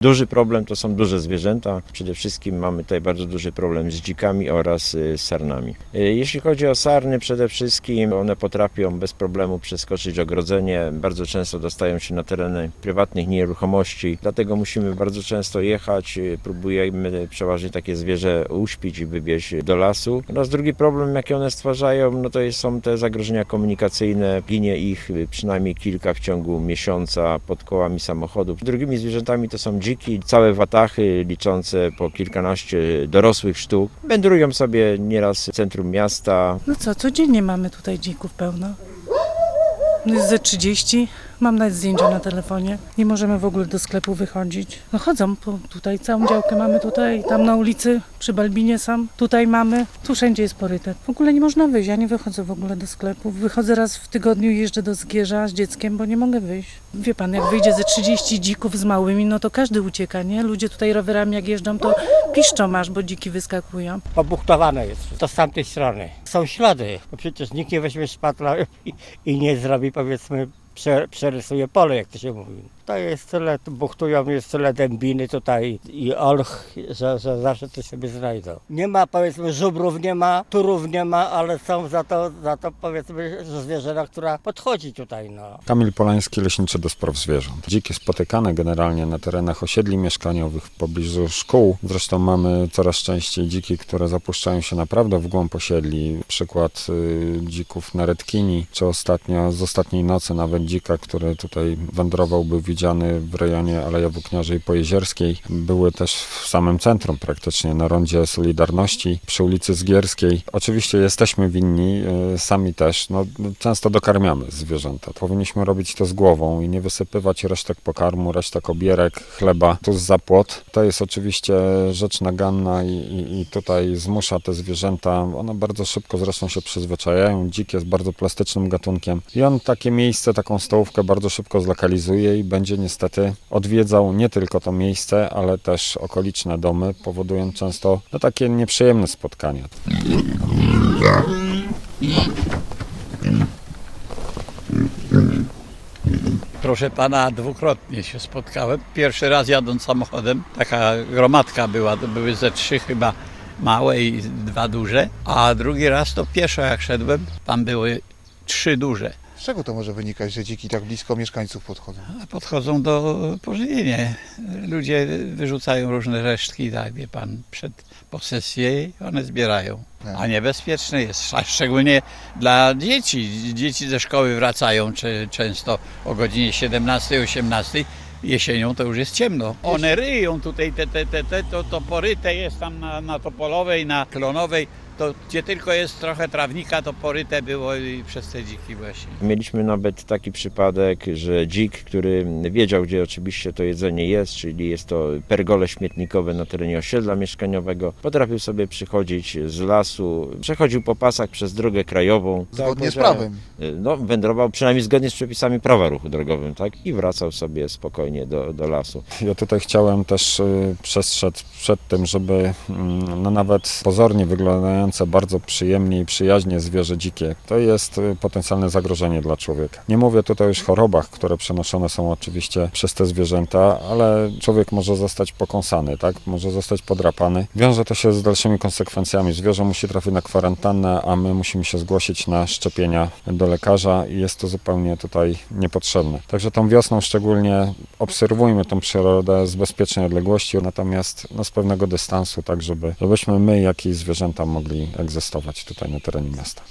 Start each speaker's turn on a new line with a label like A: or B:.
A: Duży problem to są duże zwierzęta. Przede wszystkim mamy tutaj bardzo duży problem z dzikami oraz z sarnami. Jeśli chodzi o sarny, przede wszystkim one potrafią bez problemu przeskoczyć ogrodzenie. Bardzo często dostają się na tereny prywatnych nieruchomości, dlatego musimy bardzo często jechać. Próbujemy przeważnie takie zwierzę uśpić i wywieźć do lasu. Oraz drugi problem, jaki one stwarzają, no to są te zagrożenia komunikacyjne. Ginie ich przynajmniej kilka w ciągu miesiąca pod kołami samochodów. Drugimi zwierzętami to są dziki, całe watachy liczące po kilkanaście dorosłych sztuk. Wędrują sobie nieraz w centrum miasta.
B: No co, codziennie mamy tutaj dzików pełno. Jest ze 30, mam nawet zdjęcia na telefonie. Nie możemy w ogóle do sklepu wychodzić. No chodzą tutaj, całą działkę mamy tutaj, tam na ulicy, przy Balbinie sam. Tutaj mamy, tu wszędzie jest porytet. W ogóle nie można wyjść, ja nie wychodzę w ogóle do sklepu. Wychodzę raz w tygodniu, jeżdżę do Zgierza z dzieckiem, bo nie mogę wyjść. Wie pan, jak wyjdzie ze 30 dzików z małymi, no to każdy ucieka, nie? Ludzie tutaj rowerami jak jeżdżą, to piszczą aż, bo dziki wyskakują.
C: Pobuchtowane jest to z tamtej strony. Są ślady, bo przecież nikt nie weźmie szpatla i nie zrobi, powiedzmy, przerysuje pole, jak to się mówi. To jest tyle, buchtują, jest tyle dębiny tutaj i olch, że zawsze coś sobie znajdą. Nie ma, powiedzmy, żubrów nie ma, turów nie ma, ale są za to powiedzmy, zwierzęta, która podchodzi tutaj. No.
D: Kamil Polański, leśniczy do spraw zwierząt. Dziki spotykane generalnie na terenach osiedli mieszkaniowych, w pobliżu szkół. Zresztą mamy coraz częściej dziki, które zapuszczają się naprawdę w głąb osiedli. Przykład dzików na Redkini, czy ostatnio, z ostatniej nocy nawet dzika, który tutaj wędrował, był widziany w rejonie Aleja Włókniarzy i Pojezierskiej. Były też w samym centrum praktycznie, na rondzie Solidarności, przy ulicy Zgierskiej. Oczywiście jesteśmy winni, sami też. Często dokarmiamy zwierzęta. Powinniśmy robić to z głową i nie wysypywać resztek pokarmu, resztek obierek, chleba tu za płot. To jest oczywiście rzecz naganna i tutaj zmusza te zwierzęta. One bardzo szybko zresztą się przyzwyczajają. Dzik jest bardzo plastycznym gatunkiem i on takie miejsce, taką stołówkę bardzo szybko zlokalizuje i będzie niestety odwiedzał nie tylko to miejsce, ale też okoliczne domy, powodując często takie nieprzyjemne spotkania.
E: Proszę pana, dwukrotnie się spotkałem. Pierwszy raz jadąc samochodem, taka gromadka była, to były ze 3 chyba małe i 2 duże, a drugi raz to pieszo jak szedłem, tam były 3 duże.
F: Z czego to może wynikać, że dziki tak blisko mieszkańców podchodzą?
E: Podchodzą do pożywienia. Ludzie wyrzucają różne resztki, tak wie pan, przed posesję i one zbierają. A niebezpieczne jest, a szczególnie dla dzieci. Dzieci ze szkoły wracają często o godzinie 17-18. Jesienią to już jest ciemno. One ryją tutaj, to poryte jest tam na Topolowej, na Klonowej. To gdzie tylko jest trochę trawnika, to poryte było i przez te dziki właśnie.
A: Mieliśmy nawet taki przypadek, że dzik, który wiedział, gdzie oczywiście to jedzenie jest, czyli jest to pergole śmietnikowe na terenie osiedla mieszkaniowego, potrafił sobie przychodzić z lasu, przechodził po pasach przez drogę krajową.
F: Zgodnie z prawem.
A: Wędrował przynajmniej zgodnie z przepisami prawa ruchu drogowym, tak? I wracał sobie spokojnie do lasu.
D: Ja tutaj chciałem też przestrzec przed tym, żeby nawet pozornie wyglądające bardzo przyjemnie i przyjaźnie zwierzę dzikie, to jest potencjalne zagrożenie dla człowieka. Nie mówię tutaj już o chorobach, które przenoszone są oczywiście przez te zwierzęta, ale człowiek może zostać pokąsany, tak? Może zostać podrapany. Wiąże to się z dalszymi konsekwencjami. Zwierzę musi trafić na kwarantannę, a my musimy się zgłosić na szczepienia do lekarza i jest to zupełnie tutaj niepotrzebne. Także tą wiosną szczególnie obserwujmy tą przyrodę z bezpiecznej odległości, natomiast z pewnego dystansu, tak żebyśmy my, jak i zwierzęta mogli egzystować tutaj na terenie miasta.